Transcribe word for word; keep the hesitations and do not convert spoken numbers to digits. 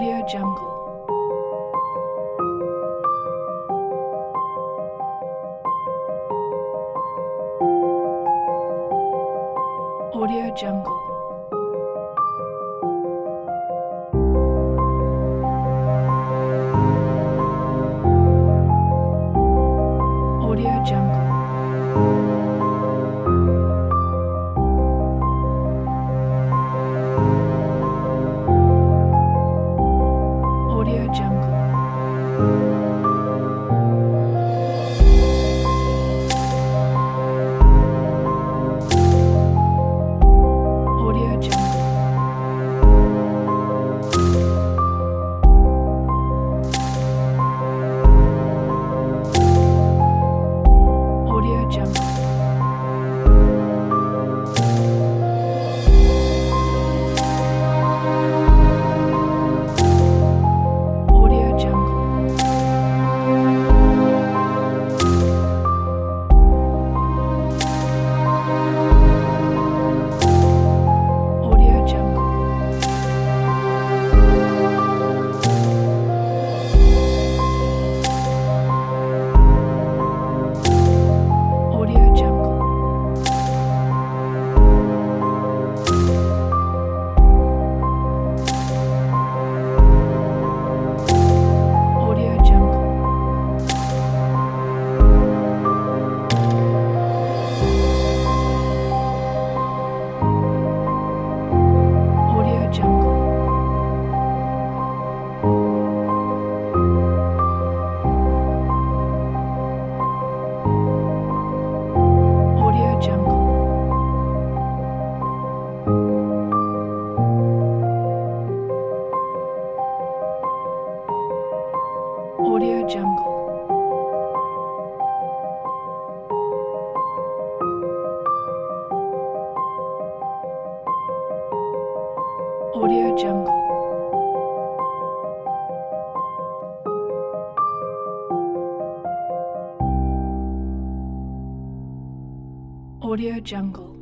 Audio Jungle. Audio Jungle. Audio Jungle. Audio Jungle. Audio Jungle. Audio Jungle. Audio Jungle. Audio Jungle. Audio Jungle. Audio Jungle. Audio Jungle. Audio Jungle. Audio Jungle. Audio Jungle. Audio Jungle.